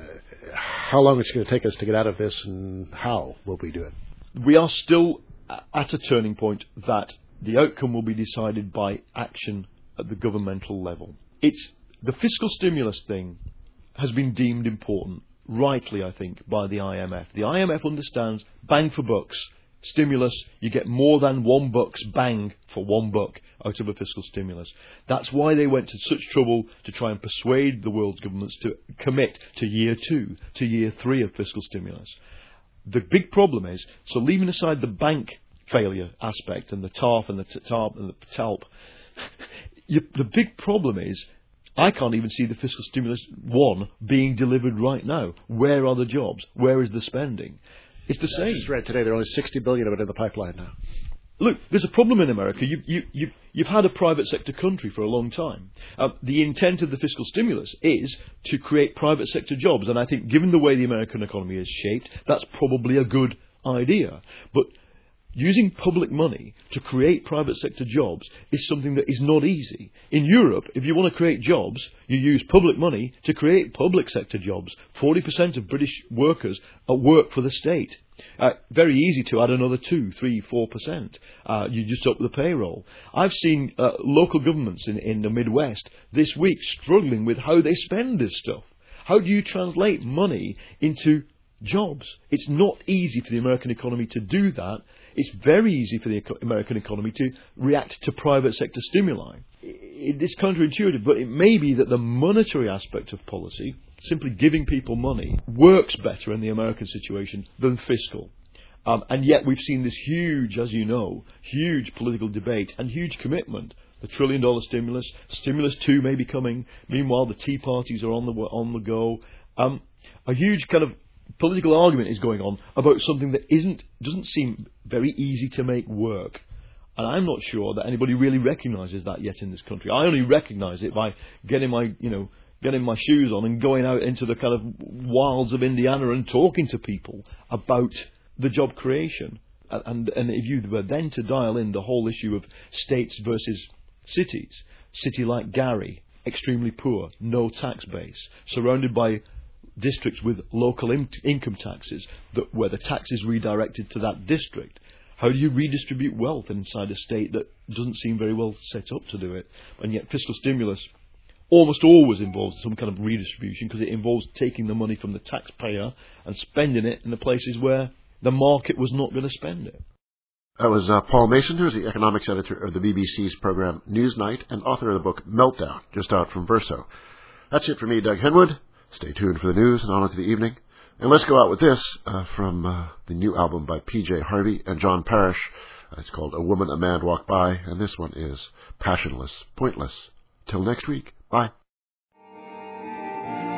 How long is it going to take us to get out of this, and how will we do it? We are still at a turning point that the outcome will be decided by action at the governmental level. The fiscal stimulus thing has been deemed important, rightly, I think, by the IMF. The IMF understands bang for bucks. Stimulus, you get more than $1 bang for $1 out of a fiscal stimulus. That's why they went to such trouble to try and persuade the world's governments to commit to year 2, to year 3 of fiscal stimulus. The big problem is, so leaving aside the bank failure aspect and the TARP and the TALP, the big problem is, I can't even see the fiscal stimulus 1 being delivered right now. Where are the jobs? Where is the spending? It's the same. I just read today there are only 60 billion of it in the pipeline now. Look, there's a problem in America. You've had a private sector country for a long time. The intent of the fiscal stimulus is to create private sector jobs, and I think given the way the American economy is shaped, that's probably a good idea. But using public money to create private sector jobs is something that is not easy. In Europe, if you want to create jobs, you use public money to create public sector jobs. 40% of British workers work for the state. Very easy to add another 2, 3, 4%. You just up the payroll. I've seen local governments in the Midwest this week struggling with how they spend this stuff. How do you translate money into jobs? It's not easy for the American economy to do that. It's very easy for the American economy to react to private sector stimuli. it is counterintuitive, but it may be that the monetary aspect of policy, simply giving people money, works better in the American situation than fiscal. And yet we've seen this huge, as you know, huge political debate and huge commitment. The $1 trillion stimulus, Stimulus 2 may be coming. Meanwhile, the Tea Parties are on the go. A huge kind of political argument is going on about something that doesn't seem very easy to make work. And I'm not sure that anybody really recognises that yet in this country. I only recognise it by getting my shoes on and going out into the kind of wilds of Indiana and talking to people about the job creation. And if you were then to dial in the whole issue of states versus cities, city like Gary, extremely poor, no tax base, surrounded by districts with local income taxes, where the tax is redirected to that district. How do you redistribute wealth inside a state that doesn't seem very well set up to do it? And yet fiscal stimulus almost always involves some kind of redistribution, because it involves taking the money from the taxpayer and spending it in the places where the market was not going to spend it. That was Paul Mason, who is the economics editor of the BBC's program Newsnight and author of the book Meltdown, just out from Verso. That's it for me, Doug Henwood. Stay tuned for the news and on into the evening. And let's go out with this from the new album by P.J. Harvey and John Parrish. It's called A Woman, a Man Walk By, and this one is passionless, pointless. Till next week, bye.